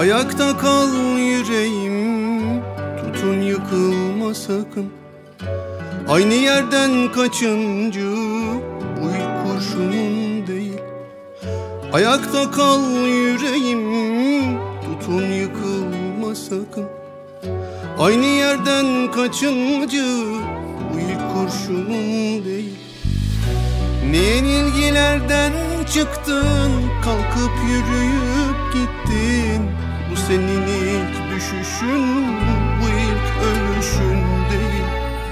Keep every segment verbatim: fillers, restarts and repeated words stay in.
Ayakta kal yüreğim, tutun yıkılma sakın. Aynı yerden kaçıncı, bu ilk kurşunun değil. Ayakta kal yüreğim, tutun yıkılma sakın. Aynı yerden kaçıncı, bu ilk kurşunun değil. Ne yenilgilerden çıktın, kalkıp yürüyüp gittin. Bu senin ilk düşüşün, bu ilk ölüşün değil.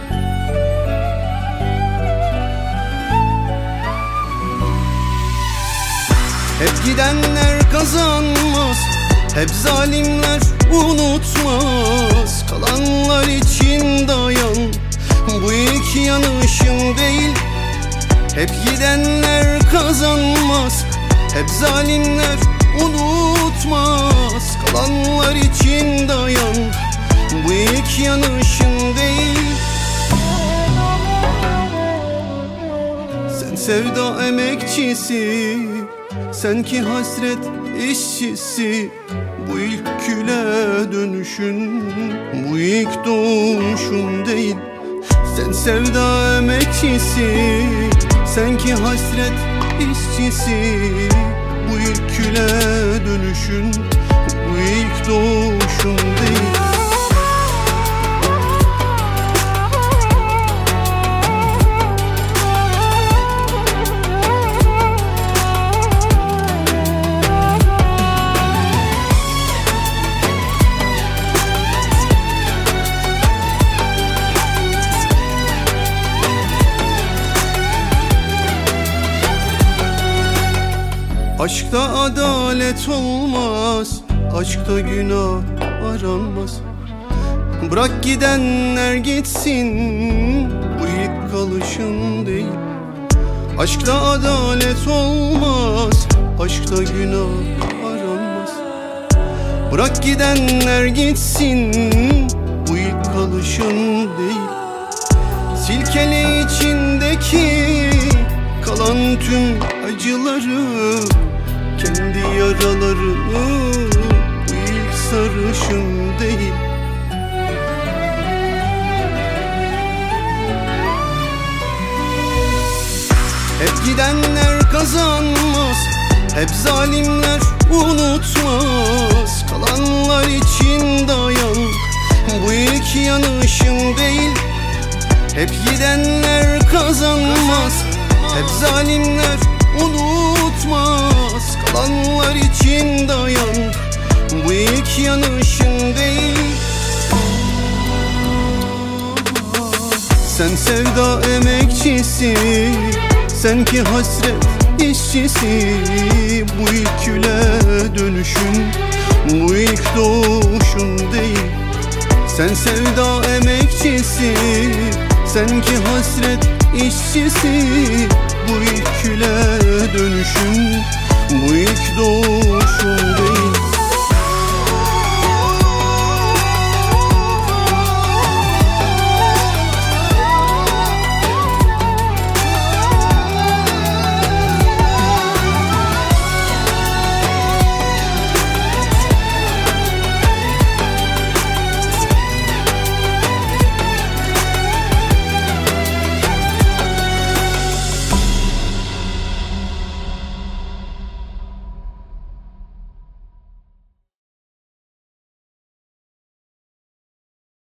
Hep gidenler kazanmaz, hep zalimler unutmaz. Kalanlar için dayan, bu ilk yanışın değil. Hep gidenler kazanmaz, hep zalimler unutmaz. Kalanlar için dayan, bu ilk yanışın değil. Sen sevda emekçisi, sen ki hasret işçisi. Bu ilk küle dönüşün, bu ilk doğuşun değil. Sen sevda emekçisi, sen ki hasret işçisi. Bu ilk küle dönüşün, bu ilk doğuşun değil. Aşkta adalet olmaz, aşkta günah aranmaz. Bırak gidenler gitsin, bu ilk kalışın değil. Aşkta adalet olmaz, aşkta günah aranmaz. Bırak gidenler gitsin, bu ilk kalışın değil. Silkele içindeki kalan tüm acıları, kendi yaraları, bu ilk sarışın değil. Hep gidenler kazanmaz, hep zalimler unutmaz. Kalanlar için dayan, bu ilk yanışın değil. Hep gidenler kazanmaz, hep zalimler unutmaz. Kalanlar için dayan, bu ilk yanışın değil. Sen sevda emekçisi, sen ki hasret işçisi. Bu ilk küle dönüşün, bu ilk doğuşun değil. Sen sevda emekçisi, sen ki hasret işçisi. Bu ilk küle dönüşün, bu ilk doğuşun değil.